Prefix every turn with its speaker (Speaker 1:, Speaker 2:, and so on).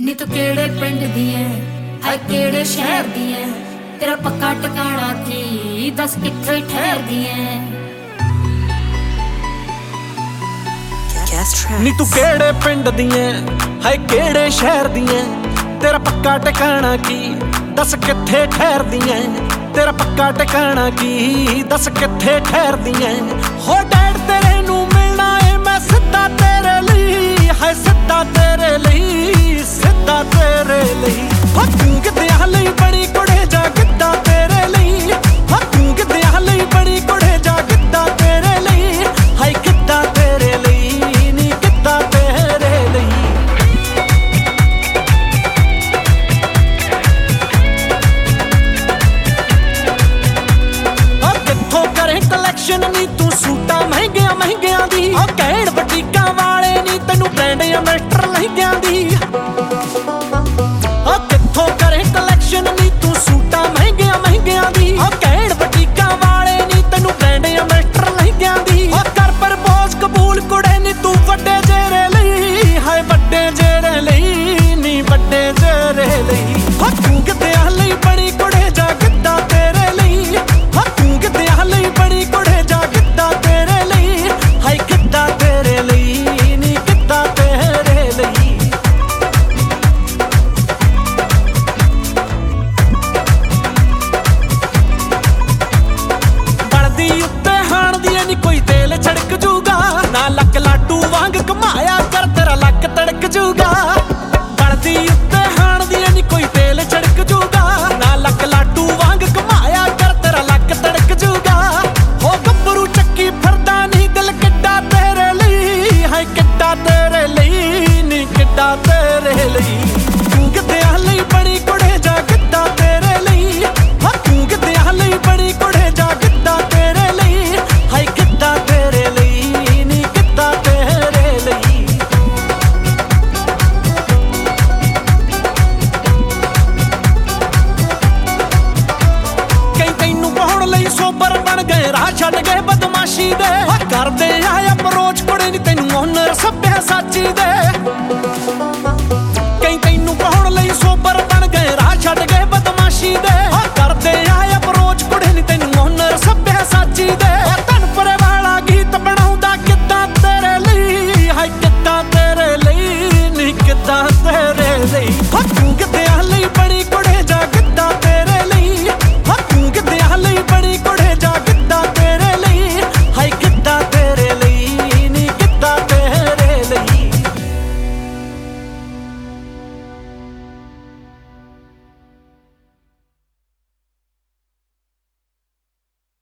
Speaker 1: ਨੀ ਤੂੰ ਕਿਹੜੇ ਪਿੰਡ ਦੀ ਐ ਹਾਏ ਕਿਹੜੇ ਸ਼ਹਿਰ ਦੀ ਐ ਤੇਰਾ ਪੱਕਾ ਟਿਕਾਣਾ ਕੀ ਦੱਸ ਕਿੱਥੇ ਠਹਿਰਦੀ ਐ
Speaker 2: ਨੀ ਤੂੰ ਕਿਹੜੇ ਪਿੰਡ ਦੀ ਐ ਹਾਏ ਕਿਹੜੇ ਸ਼ਹਿਰ ਦੀ ਐ ਤੇਰਾ ਪੱਕਾ ਟਿਕਾਣਾ ਕੀ ਦੱਸ ਕਿੱਥੇ ਠਹਿਰਦੀ ਐ ਤੇਰਾ ਪੱਕਾ ਟਿਕਾਣਾ ਕੀ ਦੱਸ ਕਿੱਥੇ ਠਹਿਰਦੀ ਐ ਹੋ ਡੈਡ ਤੇਰੇ ਨੂੰ ਮਿਲਣਾ ਏ ਮੈਂ ਸਿੱਧਾ ਤੇਰੇ ਲਈ ਹਾਏ ਸਿੱਧਾ ਤੇਰੇ ਲਈ ਸਿੱਧਾ ਤੇਰੇ ਲਈ ਹੋ ਤੂੰ ਕਿਤੇ ਲਈ ਬੜੀ ਕੁੜੇ ਜਾ ਕਿੱਦਾਂ ਤੇਰੇ ਲਈ ਹੋ ਤੂੰ ਕਿਤੇ ਲਈ ਬੜੀ ਕੁੜੇ ਜਾ ਕਿੱਦਾਂ ਤੇਰੇ ਲਈ ਹਾਏ ਕਿੱਦਾਂ ਤੇਰੇ ਲਈ ਨੀ ਕਿੱਦਾਂ ਤੇਰੇ ਲਈ ਹੋ ਕਿੱਥੋਂ ਕਰੇ ਕਲੈਕਸ਼ਨ ਨੀ ਤੂੰ ਸੂਟਾਂ ਮਹਿੰਗਿਆਂ ਮਹਿੰਗਿਆਂ ਦੀ ਹੋ ਕਹਿਣ ਬਟੀਕਾਂ ਵਾਲੇ ਨੀ ਤੈਨੂੰ ਬ੍ਰਾਂਡ ਐਮਬੈਸਡਰ ਲਹਿੰਗਿਆਂ ਦੀ ਹੋ ਕਿੱਥੋਂ ਕਰੇ ਕਲੈਕਸ਼ਨ ਨੀ ਤੂੰ ਸੂਟਾਂ ਮਹਿੰਗਿਆਂ ਮਹਿੰਗਿਆਂ ਦੀ ਹੋ ਕਹਿਣ ਬਟੀਕਾਂ ਵਾਲੇ ਨੀ ਤੈਨੂੰ ਬ੍ਰਾਂਡ ਐਮਬੈਸਡਰ ਲਹਿੰਗਿਆਂ ਦੀ ਹੋ ਕਰ ਪ੍ਰਪੋਜ਼ ਕਬੂਲ ਕੁੜੇ ਨੀ ਤੂੰ ਵੱਡੇ ਜੇਰੇ ਲਈ ਹਾਏ ਵੱਡੇ ਜੇਰੇ ਲਈ ਨੀ ਵੱਡੇ ਜੇਰੇ ਲਈ ਹੋ ਤੂੰ ਕਿਤੇ ਲਈ ਬੜੀ ਕੁੜੇ ਜਾ ਕਿੱਦਾਂ ਤੇਰੇ ਲਈ ਹੋ ਤੂੰ ਕਿਤੇ ਲਈ ਬੜੀ ਕੁੜੇ ਜਾ ਕਿੱਦਾਂ ਤੇਰੇ ਲਈ ਹਾਏ ਕਿੱਦਾਂ ਤੇਰੇ ਲਈ ਨੀ ਕਿੱਦਾਂ ਤੇਰੇ ਲਈ ਬਣਦੀ ਉੱਤੇ ਹਾਣ ਦੀ ਨੀ ਕੋਈ ਤੇਲ ਛੜਕ ਜੂਗਾ ਨਾ ਲੱਕ ਲਾਟੂ ਵਾਂਗ ਘਮਾਇਆ ਕਰ ਤੇਰਾ ਲੱਕ ਤੜਕ ਜੂਗਾ ਬਣਦੀ ਉੱਤੇ ਹਾਣ ਦੀ ਨੀ ਕੋਈ ਤੇਲ ਛੜਕ ਜੂਗਾ ਨਾ ਲੱਕ ਲਾਟੂ ਵਾਂਗ ਘਮਾਇਆ ਕਰ ਤੇਰਾ ਲੱਕ ਤੜਕ ਜੂਗਾ ਹੋ ਗੱਭਰੂ ਚੱਕੀ ਫਿਰਦਾ ਨੀ ਦਿਲ ਕਿੱਡਾ ਤੇਰੇ ਲਈ ਹਾਏ ਕਿੱਡਾ ਤੇਰੇ ਲਈ ਨੀ ਕਿੱਡਾ ਤੇਰੇ ਲਈ ਤੂੰ ਕਿਤੇ ਲਈ ਬੜੀ ਕੁੜੇ ਜਾ ਕਿੱਦਾਂ ਤੇਰੇ ਲਈ ਹਾਂ ਤੂੰ ਕਿਤੇ ਲਈ ਬੜੀ ਕੁੜੇ ਜਾ ਕਿੱਦਾਂ ਤੇਰੇ ਲਈ ਹਾਏ ਕਿੱਦਾਂ ਤੇਰੇ ਲਈ ਨੀ ਕਿੱਦਾਂ ਤੇਰੇ ਲਈ ਕਈ ਤੈਨੂੰ ਪਾਉਣ ਲਈ ਸੋਬਰ ਬਣ ਗਏ ਰਾਹ ਛੱਡ ਗਏ ਬਦਮਾਸ਼ੀ ਦੇ ਕਰਦੇ ਆ ਅਪਰੋਚ ਕੁੜੇ ਨੀ ਤੈਨੂੰ ਓਨਰ ਸੱਭਿਆ ਸਾਚੀ ਦੇ